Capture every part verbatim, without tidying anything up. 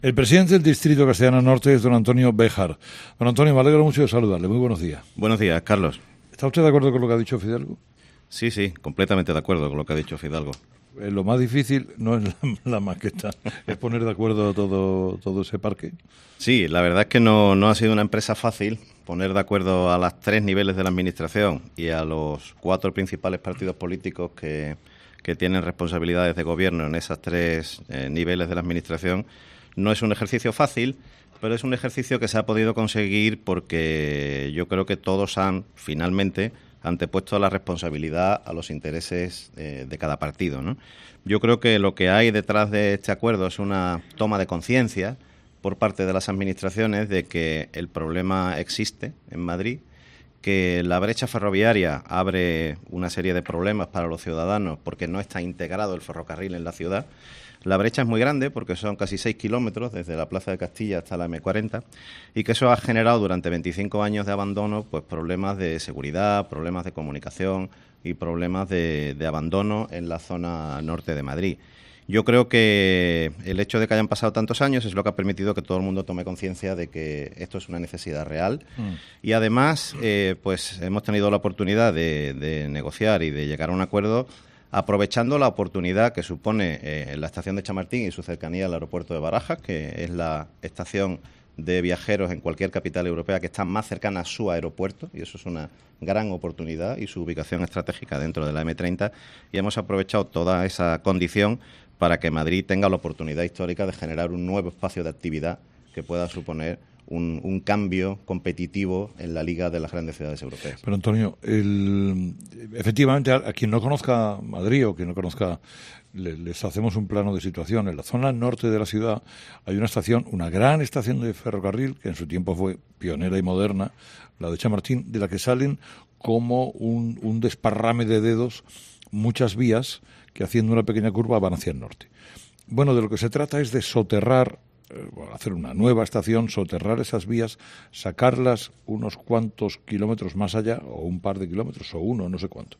El presidente del Distrito Castellana Norte es don Antonio Béjar. Don Antonio, me alegro mucho de saludarle. Muy buenos días. Buenos días, Carlos. ¿Está usted de acuerdo con lo que ha dicho Fidalgo? Sí, sí, completamente de acuerdo con lo que ha dicho Fidalgo. Eh, lo más difícil no es la, la maqueta, es poner de acuerdo todo, todo ese parque. Sí, la verdad es que no, no ha sido una empresa fácil poner de acuerdo a los tres niveles de la Administración y a los cuatro principales partidos políticos que, que tienen responsabilidades de gobierno en esos tres eh, niveles de la Administración. No es un ejercicio fácil, pero es un ejercicio que se ha podido conseguir porque yo creo que todos han, finalmente, antepuesto la responsabilidad a los intereses eh, de cada partido, ¿no? Yo creo que lo que hay detrás de este acuerdo es una toma de conciencia por parte de las administraciones de que el problema existe en Madrid, que la brecha ferroviaria abre una serie de problemas para los ciudadanos porque no está integrado el ferrocarril en la ciudad. La brecha es muy grande porque son casi seis kilómetros desde la Plaza de Castilla hasta la eme cuarenta y que eso ha generado durante veinticinco años de abandono pues problemas de seguridad, problemas de comunicación y problemas de, de abandono en la zona norte de Madrid. Yo creo que el hecho de que hayan pasado tantos años es lo que ha permitido que todo el mundo tome conciencia de que esto es una necesidad real mm. y además eh, pues hemos tenido la oportunidad de, de negociar y de llegar a un acuerdo aprovechando la oportunidad que supone eh, la estación de Chamartín y su cercanía al aeropuerto de Barajas, que es la estación de viajeros en cualquier capital europea que está más cercana a su aeropuerto, y eso es una gran oportunidad, y su ubicación estratégica dentro de la eme treinta, y hemos aprovechado toda esa condición para que Madrid tenga la oportunidad histórica de generar un nuevo espacio de actividad que pueda suponer Un, un cambio competitivo en la liga de las grandes ciudades europeas. Pero Antonio, el, efectivamente, a, a quien no conozca Madrid o quien no conozca, le, les hacemos un plano de situación. En la zona norte de la ciudad hay una estación, una gran estación de ferrocarril, que en su tiempo fue pionera y moderna, la de Chamartín, de la que salen como un, un desparrame de dedos muchas vías que haciendo una pequeña curva van hacia el norte. Bueno, de lo que se trata es de soterrar, hacer una nueva estación, soterrar esas vías, sacarlas unos cuantos kilómetros más allá, o un par de kilómetros, o uno, no sé cuánto,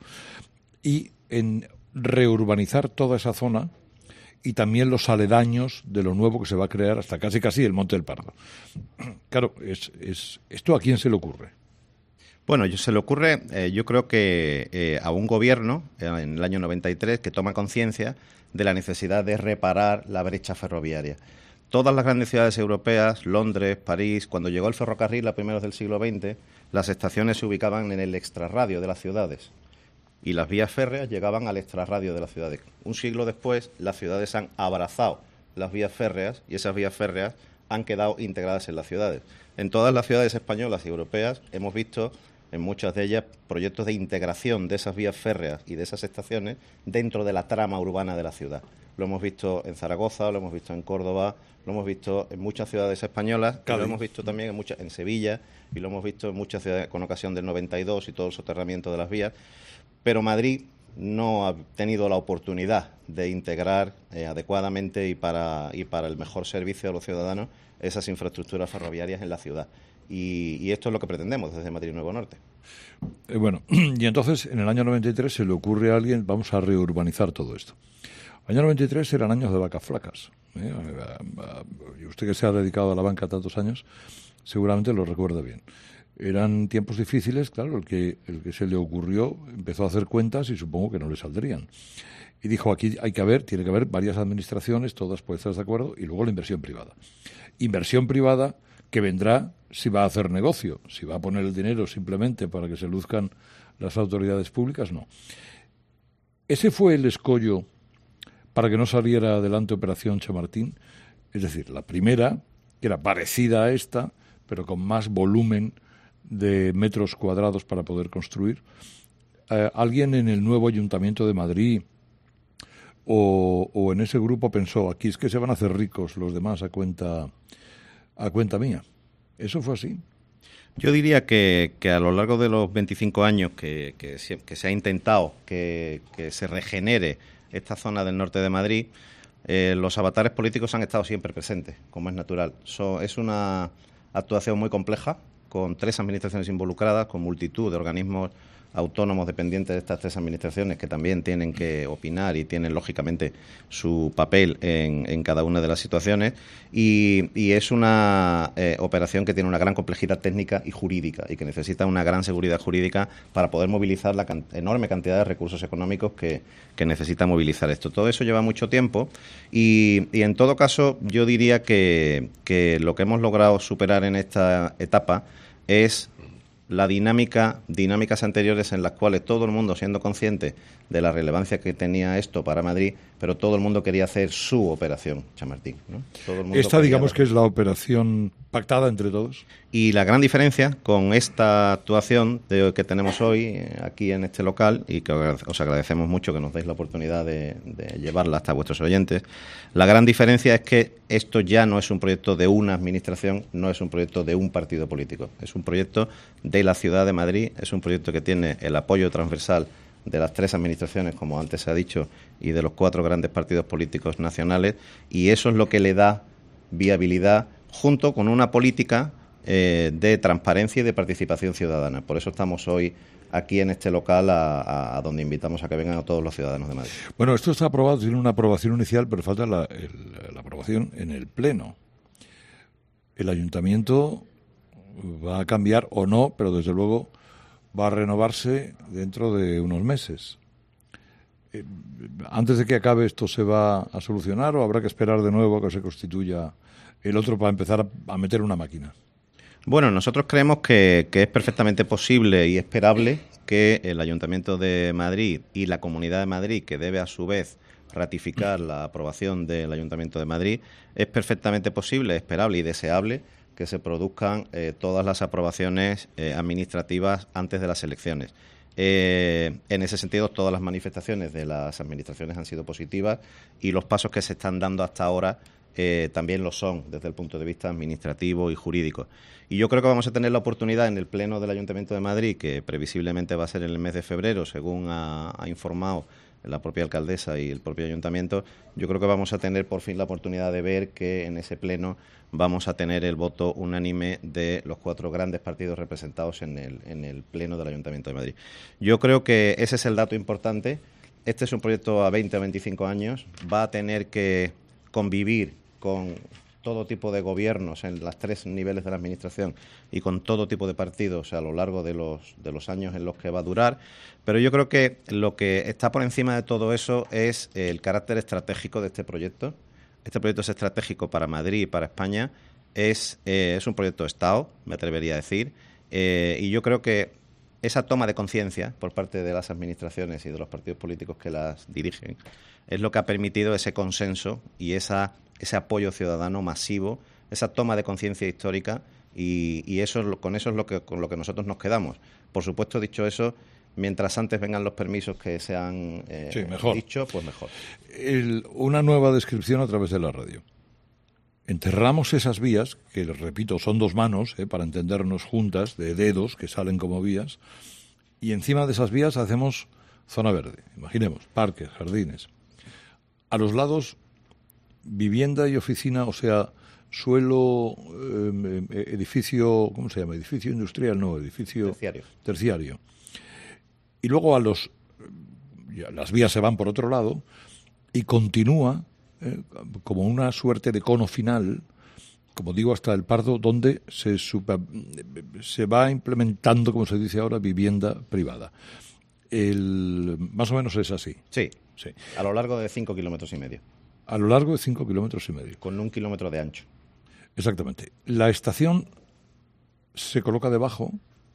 y en reurbanizar toda esa zona y también los aledaños de lo nuevo que se va a crear hasta casi casi el Monte del Pardo. Claro, es, es ¿esto a quién se le ocurre? Bueno, yo, se le ocurre, eh, yo creo que eh, a un gobierno, eh, en el año noventa y tres, que toma conciencia de la necesidad de reparar la brecha ferroviaria. Todas las grandes ciudades europeas, Londres, París, cuando llegó el ferrocarril a primeros del siglo veinte, las estaciones se ubicaban en el extrarradio de las ciudades y las vías férreas llegaban al extrarradio de las ciudades. Un siglo después, las ciudades han abrazado las vías férreas y esas vías férreas han quedado integradas en las ciudades. En todas las ciudades españolas y europeas hemos visto, en muchas de ellas, proyectos de integración de esas vías férreas y de esas estaciones dentro de la trama urbana de la ciudad. Lo hemos visto en Zaragoza, lo hemos visto en Córdoba, lo hemos visto en muchas ciudades españolas, y lo hemos visto también en muchas, en Sevilla, y lo hemos visto en muchas ciudades con ocasión del noventa y dos y todo el soterramiento de las vías. Pero Madrid no ha tenido la oportunidad de integrar eh, adecuadamente y para, y para el mejor servicio a los ciudadanos esas infraestructuras ferroviarias en la ciudad. Y, y esto es lo que pretendemos desde Madrid Nuevo Norte. Eh, bueno, y entonces en el año noventa y tres se le ocurre a alguien, vamos a reurbanizar todo esto. El año noventa y tres eran años de vacas flacas. ¿eh? Y usted que se ha dedicado a la banca tantos años, seguramente lo recuerda bien. Eran tiempos difíciles, claro, el que, el que se le ocurrió empezó a hacer cuentas y supongo que no le saldrían. Y dijo, aquí hay que haber, tiene que haber varias administraciones, todas puestas de acuerdo, y luego la inversión privada. Inversión privada que vendrá si va a hacer negocio, si va a poner el dinero simplemente para que se luzcan las autoridades públicas, no. Ese fue el escollo para que no saliera adelante Operación Chamartín, es decir, la primera, que era parecida a esta, pero con más volumen de metros cuadrados para poder construir. Eh, alguien en el nuevo Ayuntamiento de Madrid o, o en ese grupo pensó, aquí es que se van a hacer ricos los demás a cuenta, a cuenta mía. ¿Eso fue así? Yo diría que, que a lo largo de los veinticinco años que, que, se, que se ha intentado que, que se regenere esta zona del norte de Madrid, eh, los avatares políticos han estado siempre presentes, como es natural. So, es una actuación muy compleja, con tres administraciones involucradas, con multitud de organismos autónomos dependientes de estas tres administraciones que también tienen que opinar y tienen, lógicamente, su papel en, en cada una de las situaciones. Y, y es una eh, operación que tiene una gran complejidad técnica y jurídica y que necesita una gran seguridad jurídica para poder movilizar la can- enorme cantidad de recursos económicos que, que necesita movilizar esto. Todo eso lleva mucho tiempo y, y en todo caso, yo diría que, que lo que hemos logrado superar en esta etapa es la dinámica, dinámicas anteriores en las cuales todo el mundo, siendo consciente de la relevancia que tenía esto para Madrid, pero todo el mundo quería hacer su operación Chamartín, ¿no? Todo el mundo Esta, quería digamos dar... que es la operación pactada entre todos. Y la gran diferencia con esta actuación de, que tenemos hoy eh, aquí en este local, y que os agradecemos mucho que nos deis la oportunidad de, de llevarla hasta vuestros oyentes, la gran diferencia es que esto ya no es un proyecto de una administración, no es un proyecto de un partido político, es un proyecto de la ciudad de Madrid, es un proyecto que tiene el apoyo transversal de las tres administraciones, como antes se ha dicho, y de los cuatro grandes partidos políticos nacionales, y eso es lo que le da viabilidad junto con una política eh, de transparencia y de participación ciudadana. Por eso estamos hoy aquí en este local a, a, a donde invitamos a que vengan a todos los ciudadanos de Madrid. Bueno, esto está aprobado, tiene una aprobación inicial, pero falta la, el, la aprobación en el Pleno. El Ayuntamiento va a cambiar o no, pero desde luego va a renovarse dentro de unos meses. Eh, ¿Antes de que acabe esto se va a solucionar o habrá que esperar de nuevo a que se constituya el otro para empezar a, a meter una máquina? Bueno, nosotros creemos que, que es perfectamente posible y esperable que el Ayuntamiento de Madrid y la Comunidad de Madrid, que debe a su vez ratificar la aprobación del Ayuntamiento de Madrid, es perfectamente posible, esperable y deseable que se produzcan eh, todas las aprobaciones eh, administrativas antes de las elecciones. Eh, en ese sentido, todas las manifestaciones de las administraciones han sido positivas y los pasos que se están dando hasta ahora eh, también lo son desde el punto de vista administrativo y jurídico. Y yo creo que vamos a tener la oportunidad en el Pleno del Ayuntamiento de Madrid, que previsiblemente va a ser en el mes de febrero, según ha, ha informado la propia alcaldesa y el propio ayuntamiento. Yo creo que vamos a tener por fin la oportunidad de ver que en ese pleno vamos a tener el voto unánime de los cuatro grandes partidos representados en el, en el pleno del Ayuntamiento de Madrid. Yo creo que ese es el dato importante. Este es un proyecto a veinte o veinticinco años. Va a tener que convivir con todo tipo de gobiernos en los tres niveles de la administración y con todo tipo de partidos a lo largo de los, de los años en los que va a durar. Pero yo creo que lo que está por encima de todo eso es el carácter estratégico de este proyecto. Este proyecto es estratégico para Madrid y para España. Es, eh, es un proyecto de Estado, me atrevería a decir. Eh, y yo creo que esa toma de conciencia por parte de las administraciones y de los partidos políticos que las dirigen es lo que ha permitido ese consenso y esa, ese apoyo ciudadano masivo, esa toma de conciencia histórica, y, y eso es lo, con eso es lo que, con lo que nosotros nos quedamos. Por supuesto, dicho eso, mientras antes vengan los permisos que se han eh, sí, mejor. dicho, pues mejor. El, una nueva descripción a través de la radio. Enterramos esas vías, que les repito, son dos manos, eh, para entendernos juntas, de dedos que salen como vías, y encima de esas vías hacemos zona verde. Imaginemos, parques, jardines. A los lados, vivienda y oficina, o sea, suelo, eh, edificio, ¿cómo se llama? Edificio industrial, no, edificio terciario. terciario. Y luego a los, ya, las vías se van por otro lado y continúa eh, como una suerte de cono final, como digo, hasta el Pardo, donde se, super, se va implementando, como se dice ahora, vivienda privada. El, más o menos es así. Sí, sí, a lo largo de cinco kilómetros y medio. A lo largo de cinco kilómetros y medio. Con un kilómetro de ancho. Exactamente. La estación se coloca debajo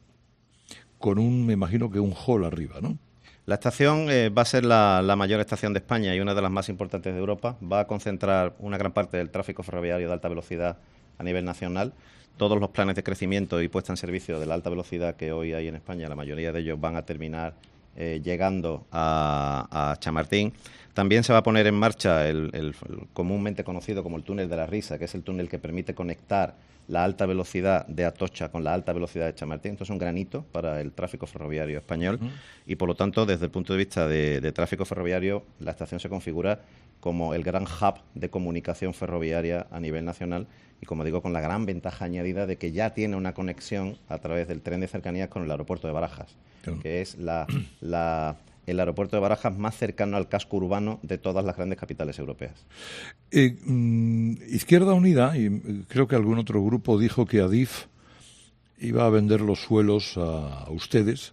con un, me imagino que un hall arriba, ¿no? La estación eh, va a ser la, la mayor estación de España y una de las más importantes de Europa. Va a concentrar una gran parte del tráfico ferroviario de alta velocidad a nivel nacional. Todos los planes de crecimiento y puesta en servicio de la alta velocidad que hoy hay en España, la mayoría de ellos van a terminar eh, llegando a, a Chamartín. También se va a poner en marcha el, el, el comúnmente conocido como el túnel de la Risa, que es el túnel que permite conectar la alta velocidad de Atocha con la alta velocidad de Chamartín. Esto es un granito para el tráfico ferroviario español. Uh-huh. Y, por lo tanto, desde el punto de vista de, de tráfico ferroviario, la estación se configura como el gran hub de comunicación ferroviaria a nivel nacional y, como digo, con la gran ventaja añadida de que ya tiene una conexión a través del tren de cercanías con el aeropuerto de Barajas, claro, que es la, la, el aeropuerto de Barajas más cercano al casco urbano de todas las grandes capitales europeas. Eh, mm, Izquierda Unida, y creo que algún otro grupo dijo que Adif iba a vender los suelos a, a ustedes,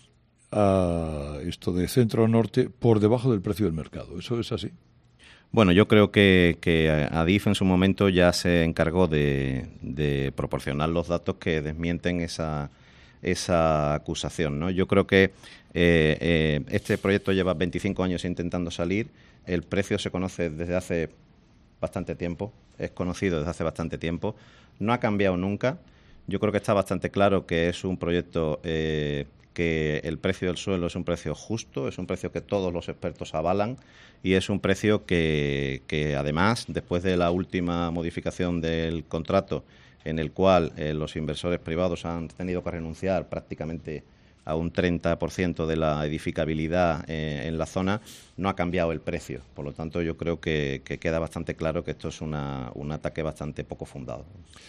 a esto de Centro Norte, por debajo del precio del mercado. ¿Eso es así? Bueno, yo creo que, que Adif en su momento ya se encargó de, de proporcionar los datos que desmienten esa, esa acusación, ¿no? Yo creo que eh, eh, este proyecto lleva veinticinco años intentando salir, el precio se conoce desde hace bastante tiempo, es conocido desde hace bastante tiempo, no ha cambiado nunca. Yo creo que está bastante claro que es un proyecto eh, que el precio del suelo es un precio justo, es un precio que todos los expertos avalan y es un precio que, que además, después de la última modificación del contrato en el cual eh, los inversores privados han tenido que renunciar prácticamente a un treinta por ciento de la edificabilidad eh, en la zona, no ha cambiado el precio. Por lo tanto, yo creo que, que queda bastante claro que esto es una, un ataque bastante poco fundado.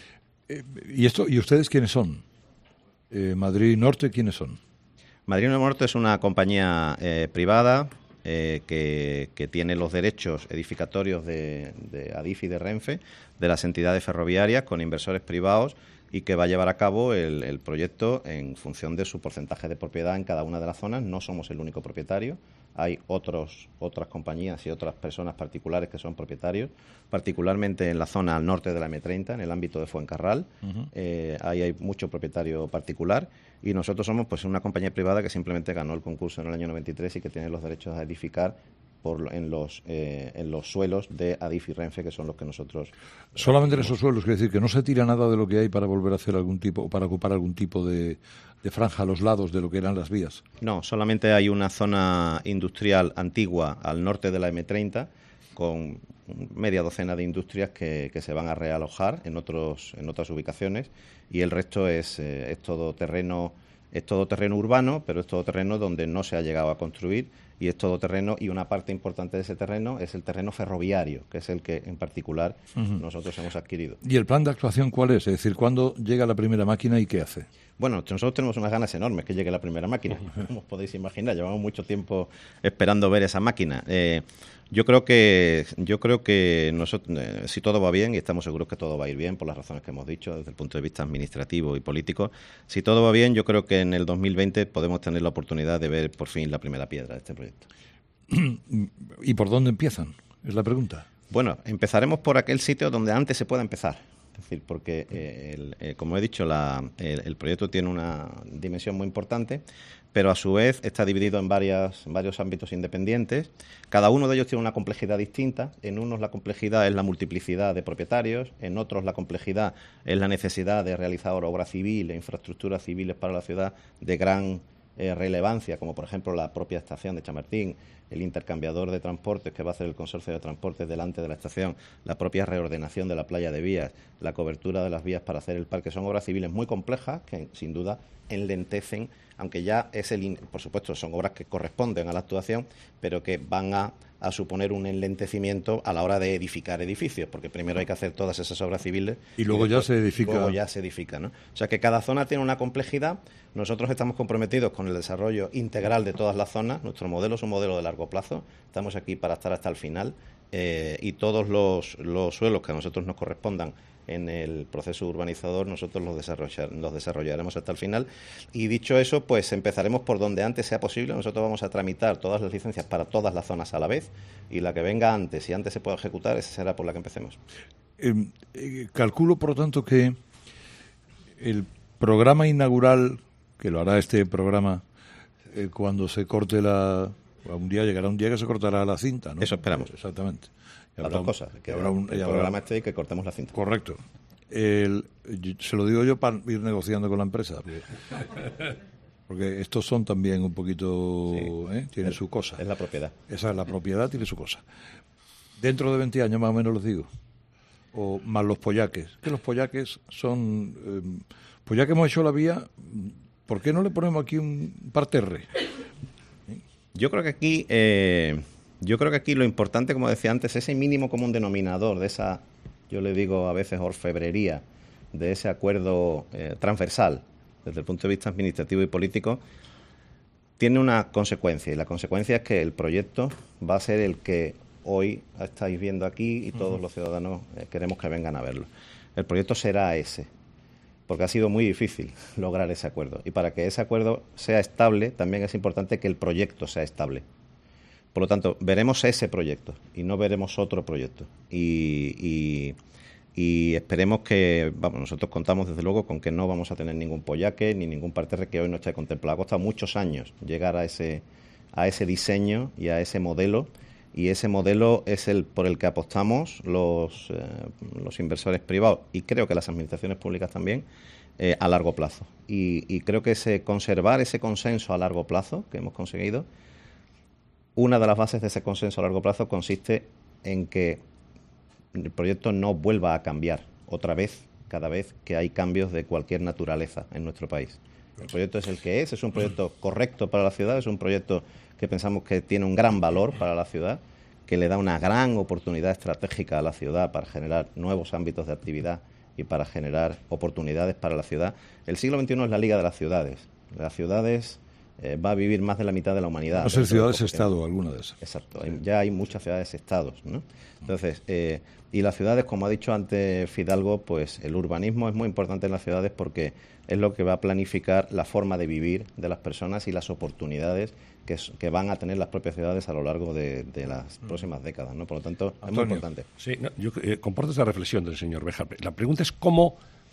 Eh, ¿Y esto y ustedes quiénes son? Eh, Madrid Norte, ¿quiénes son? Madrid Norte es una compañía eh, privada eh, que, que tiene los derechos edificatorios de, de Adif y de Renfe, de las entidades ferroviarias, con inversores privados, y que va a llevar a cabo el, el proyecto en función de su porcentaje de propiedad en cada una de las zonas. No somos el único propietario, hay otros, otras compañías y otras personas particulares que son propietarios, particularmente en la zona al norte de la eme treinta, en el ámbito de Fuencarral. Uh-huh. eh, ahí hay mucho propietario particular y nosotros somos pues una compañía privada que simplemente ganó el concurso en el año noventa y tres y que tiene los derechos a edificar Por, en, los, eh, en los suelos de Adif y Renfe, que son los que nosotros... Solamente en esos suelos, quiere decir que no se tira nada de lo que hay para volver a hacer algún tipo, o para ocupar algún tipo de, de franja a los lados de lo que eran las vías. No, solamente hay una zona industrial antigua al norte de la eme treinta, con media docena de industrias que, que se van a realojar en otros en otras ubicaciones, y el resto es, eh, es todo terreno... Es todo terreno urbano, pero es todo terreno donde no se ha llegado a construir, y es todo terreno, y una parte importante de ese terreno es el terreno ferroviario, que es el que en particular uh-huh. nosotros hemos adquirido. ¿Y el plan de actuación cuál es? Es decir, ¿cuándo llega la primera máquina y qué hace? Bueno, nosotros tenemos unas ganas enormes que llegue la primera máquina, como os podéis imaginar, llevamos mucho tiempo esperando ver esa máquina. Eh, yo creo que yo creo que nosotros, eh, si todo va bien, y estamos seguros que todo va a ir bien por las razones que hemos dicho desde el punto de vista administrativo y político, si todo va bien, yo creo que en el dos mil veinte podemos tener la oportunidad de ver por fin la primera piedra de este proyecto. ¿Y por dónde empiezan? Es la pregunta. Bueno, empezaremos por aquel sitio donde antes se pueda empezar. Es decir, porque, eh, el, eh, como he dicho, la, el, el proyecto tiene una dimensión muy importante, pero a su vez está dividido en varias, varios ámbitos independientes. Cada uno de ellos tiene una complejidad distinta. En unos la complejidad es la multiplicidad de propietarios, en otros la complejidad es la necesidad de realizar obra civil e infraestructuras civiles para la ciudad de gran eh, relevancia, como por ejemplo la propia estación de Chamartín, el intercambiador de transportes que va a hacer el consorcio de transportes delante de la estación, la propia reordenación de la playa de vías, la cobertura de las vías para hacer el parque. Son obras civiles muy complejas que sin duda enlentecen, aunque ya es el, por supuesto son obras que corresponden a la actuación, pero que van a, a suponer un enlentecimiento a la hora de edificar edificios, porque primero hay que hacer todas esas obras civiles y luego y después, ya se edifica. Luego ya se edifica, ¿no? O sea que cada zona tiene una complejidad. Nosotros estamos comprometidos con el desarrollo integral de todas las zonas. Nuestro modelo es un modelo de largo plazo. Estamos aquí para estar hasta el final eh, y todos los, los suelos que a nosotros nos correspondan en el proceso urbanizador nosotros los, desarrollar, los desarrollaremos hasta el final. Y dicho eso, pues empezaremos por donde antes sea posible. Nosotros vamos a tramitar todas las licencias para todas las zonas a la vez, y la que venga antes y antes se pueda ejecutar, esa será por la que empecemos. Eh, eh, calculo, por lo tanto, que el programa inaugural, que lo hará este programa eh, cuando se corte la... Un día llegará un día que se cortará la cinta, ¿no? Eso esperamos. Exactamente. Las dos cosas, que habrá un, el programa este y que cortemos la cinta. Correcto. El, se lo digo yo para ir negociando con la empresa, porque, porque estos son también un poquito, sí, ¿eh? Tienen su cosa. Es la propiedad. Esa es la propiedad, tiene su cosa. Dentro de veinte años más o menos les digo, o más los pollaques, que los pollaques son, eh, pues ya que hemos hecho la vía, ¿por qué no le ponemos aquí un parterre? Yo creo que aquí... Eh, Yo creo que aquí lo importante, como decía antes, ese mínimo común denominador de esa, yo le digo a veces orfebrería, de ese acuerdo eh, transversal, desde el punto de vista administrativo y político, tiene una consecuencia, y la consecuencia es que el proyecto va a ser el que hoy estáis viendo aquí y todos uh-huh. los ciudadanos eh, queremos que vengan a verlo. El proyecto será ese, porque ha sido muy difícil lograr ese acuerdo. Y para que ese acuerdo sea estable, también es importante que el proyecto sea estable. Por lo tanto, veremos ese proyecto y no veremos otro proyecto. Y, y, y esperemos que, vamos, nosotros contamos desde luego con que no vamos a tener ningún pollaque ni ningún parterre que hoy no esté contemplado. Ha costado muchos años llegar a ese, a ese diseño y a ese modelo. Y ese modelo es el por el que apostamos los, eh, los inversores privados y creo que las administraciones públicas también eh, a largo plazo. Y, y creo que ese conservar ese consenso a largo plazo que hemos conseguido, una de las bases de ese consenso a largo plazo consiste en que el proyecto no vuelva a cambiar otra vez cada vez que hay cambios de cualquier naturaleza en nuestro país. El proyecto es el que es, es un proyecto correcto para la ciudad, es un proyecto que pensamos que tiene un gran valor para la ciudad, que le da una gran oportunidad estratégica a la ciudad para generar nuevos ámbitos de actividad y para generar oportunidades para la ciudad. El siglo veintiuno es la Liga de las Ciudades. Las ciudades eh, va a vivir más de la mitad de la humanidad. No sé, ciudades-estado, alguna de esas. Exacto, sí. Ya hay muchas ciudades-estados, ¿no? Entonces, eh, y las ciudades, como ha dicho antes Fidalgo, pues el urbanismo es muy importante en las ciudades porque es lo que va a planificar la forma de vivir de las personas y las oportunidades que, que van a tener las propias ciudades a lo largo de, de las próximas décadas, ¿no? Por lo tanto, Antonio, es muy importante. Sí, no, yo eh, comparto esa reflexión del señor Béjar. La pregunta es cómo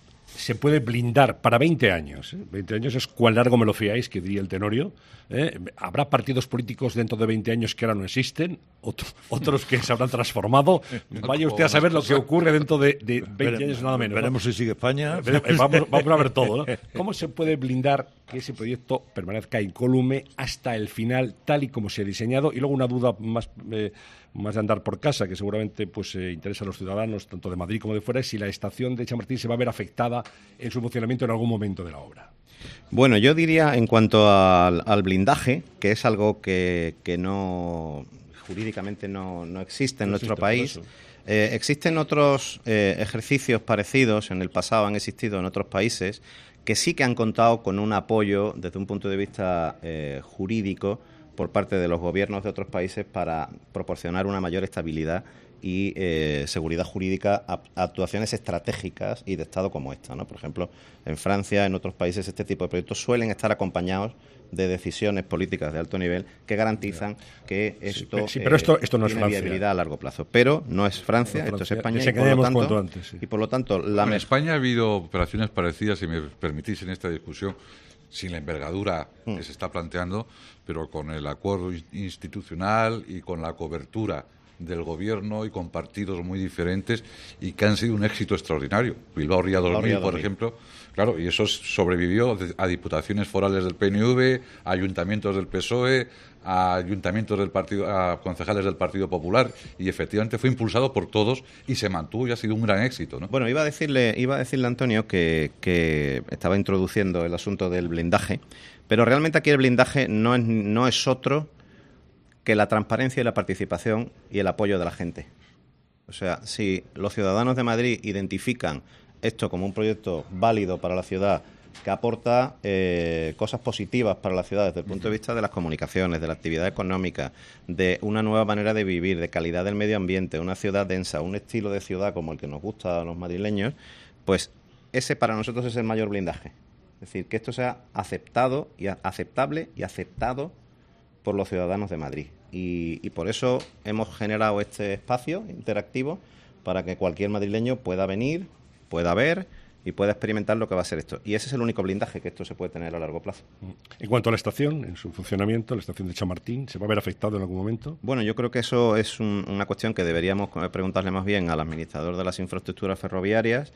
se puede blindar para veinte años. ¿eh? veinte años es cuán largo me lo fiáis, que diría el Tenorio. ¿eh? Habrá partidos políticos dentro de veinte años que ahora no existen, otro, otros que se habrán transformado. Vaya usted a saber lo que ocurre dentro de, de veinte años, nada menos. Veremos ¿no? si sigue España. Vamos, vamos a ver todo. ¿no? ¿Cómo se puede blindar que ese proyecto permanezca incólume hasta el final, tal y como se ha diseñado? Y luego una duda más... Eh, más de andar por casa, que seguramente pues eh, interesa a los ciudadanos, tanto de Madrid como de fuera, es si la estación de Chamartín se va a ver afectada en su funcionamiento en algún momento de la obra. Bueno, yo diría en cuanto al, al blindaje, que es algo que, que no jurídicamente no, no existe en no nuestro existe país. Eh, existen otros eh, ejercicios parecidos en el pasado, han existido en otros países, que sí que han contado con un apoyo desde un punto de vista eh, jurídico por parte de los gobiernos de otros países para proporcionar una mayor estabilidad y eh, seguridad jurídica a, a actuaciones estratégicas y de Estado como esta, ¿no? Por ejemplo, en Francia, en otros países, este tipo de proyectos suelen estar acompañados de decisiones políticas de alto nivel que garantizan que esto, sí, sí, pero esto, esto no eh, es tiene Francia. viabilidad a largo plazo. Pero no es Francia, no, Francia. Esto es España. Y por, lo tanto, antes, sí. y por lo tanto, la en España ha habido operaciones parecidas, si me permitís en esta discusión, sin la envergadura mm. que se está planteando, pero con el acuerdo institucional y con la cobertura del gobierno y con partidos muy diferentes y que han sido un éxito extraordinario. Bilbao Ría dos mil, por ejemplo, claro, y eso sobrevivió a diputaciones forales del P N V, a ayuntamientos del P S O E, a ayuntamientos del partido, a concejales del Partido Popular, y efectivamente fue impulsado por todos y se mantuvo y ha sido un gran éxito, ¿no? Bueno, iba a decirle, iba a decirle a Antonio que, que estaba introduciendo el asunto del blindaje, pero realmente aquí el blindaje no es, no es otro que la transparencia y la participación y el apoyo de la gente. O sea, si los ciudadanos de Madrid identifican esto como un proyecto válido para la ciudad, que aporta eh, cosas positivas para la ciudad desde el punto de vista de las comunicaciones, de la actividad económica, de una nueva manera de vivir, de calidad del medio ambiente, una ciudad densa, un estilo de ciudad como el que nos gusta a los madrileños, pues ese para nosotros es el mayor blindaje. Es decir, que esto sea aceptado y a- aceptable y aceptado por los ciudadanos de Madrid. Y, y por eso hemos generado este espacio interactivo para que cualquier madrileño pueda venir, pueda ver y pueda experimentar lo que va a ser esto. Y ese es el único blindaje que esto se puede tener a largo plazo. En cuanto a la estación, en su funcionamiento, la estación de Chamartín, ¿se va a ver afectado en algún momento? Bueno, yo creo que eso es un, una cuestión que deberíamos preguntarle más bien al administrador de las infraestructuras ferroviarias.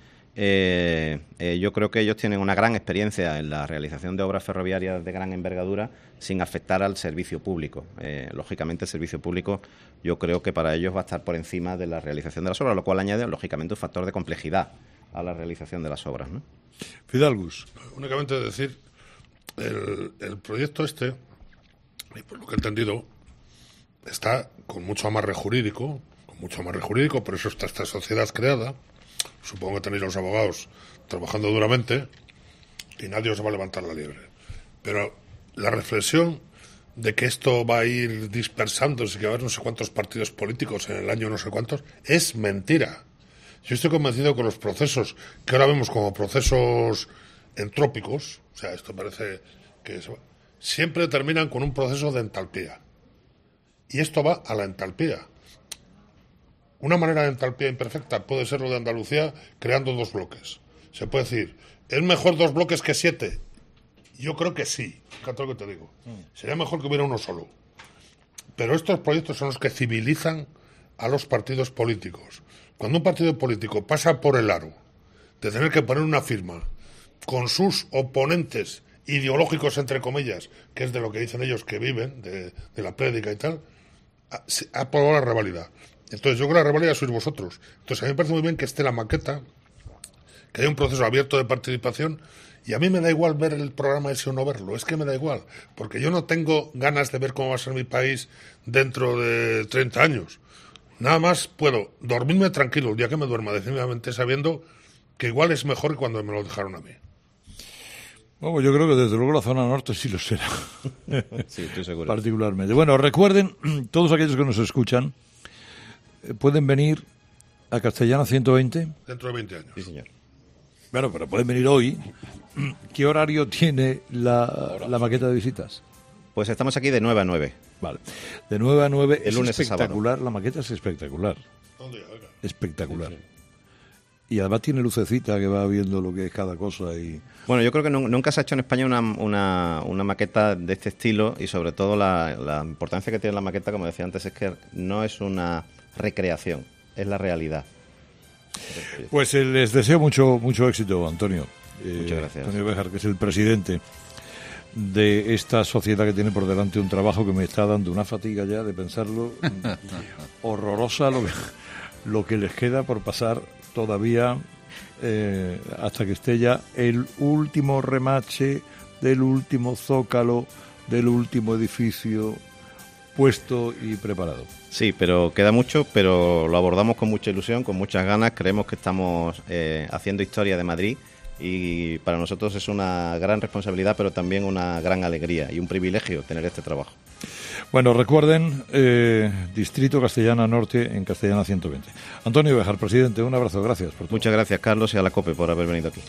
Eh, eh, yo creo que ellos tienen una gran experiencia en la realización de obras ferroviarias de gran envergadura sin afectar al servicio público. Eh, lógicamente, el servicio público yo creo que para ellos va a estar por encima de la realización de las obras, lo cual añade, lógicamente, un factor de complejidad a la realización de las obras, ¿no? Fidalgus. Únicamente decir, el, el proyecto este, y por lo que he entendido, está con mucho amarre jurídico, con mucho amarre jurídico, por eso está esta sociedad creada. Supongo que tenéis a los abogados trabajando duramente y nadie os va a levantar la liebre. Pero la reflexión de que esto va a ir dispersándose y que va a haber no sé cuántos partidos políticos en el año no sé cuántos, es mentira. Yo estoy convencido que los procesos que ahora vemos como procesos entrópicos, o sea, esto parece que es, siempre terminan con un proceso de entalpía. Y esto va a la entalpía. Una manera de entalpía imperfecta puede ser lo de Andalucía creando dos bloques. Se puede decir, ¿es mejor dos bloques que siete? Yo creo que sí, fíjate lo que te digo. Sería mejor que hubiera uno solo. Pero estos proyectos son los que civilizan a los partidos políticos. Cuando un partido político pasa por el aro de tener que poner una firma con sus oponentes ideológicos, entre comillas, que es de lo que dicen ellos que viven, de, de la prédica y tal, ha, ha aprobado la revalida. Entonces yo creo que la revalida sois vosotros. Entonces a mí me parece muy bien que esté la maqueta, que haya un proceso abierto de participación, y a mí me da igual ver el programa ese o no verlo, es que me da igual, porque yo no tengo ganas de ver cómo va a ser mi país dentro de treinta años. Nada más puedo dormirme tranquilo el día que me duerma definitivamente sabiendo que igual es mejor que cuando me lo dejaron a mí. Bueno, yo creo que desde luego la zona norte sí lo será. Sí, estoy seguro. Particularmente. Bueno, recuerden, todos aquellos que nos escuchan, eh, pueden venir a Castellana ciento veinte. Dentro de veinte años. Sí, señor. Bueno, pero pueden venir hoy. ¿Qué horario tiene la, la maqueta de visitas? Pues estamos aquí de nueve a nueve. Vale. De nueve a nueve. El es lunes a espectacular. La maqueta es espectacular. ¿Dónde? Oiga. Espectacular. Y además tiene lucecita que va viendo lo que es cada cosa y... Bueno, yo creo que nun- nunca se ha hecho en España una, una, una maqueta de este estilo y sobre todo la, la importancia que tiene la maqueta, como decía antes, es que no es una recreación, es la realidad. Pues eh, les deseo mucho mucho éxito, Antonio. Eh, Muchas gracias. Antonio Béjar, que es el presidente de esta sociedad que tiene por delante un trabajo que me está dando una fatiga ya de pensarlo. Horrorosa lo que, lo que les queda por pasar todavía eh, hasta que esté ya el último remache del último zócalo, del último edificio puesto y preparado. Sí, pero queda mucho, pero lo abordamos con mucha ilusión, con muchas ganas. Creemos que estamos eh, haciendo historia de Madrid y para nosotros es una gran responsabilidad, pero también una gran alegría y un privilegio tener este trabajo. Bueno, recuerden, eh, Distrito Castellana Norte en Castellana ciento veinte. Antonio Béjar, presidente, un abrazo, gracias por todo. Muchas gracias, Carlos, y a la COPE por haber venido aquí.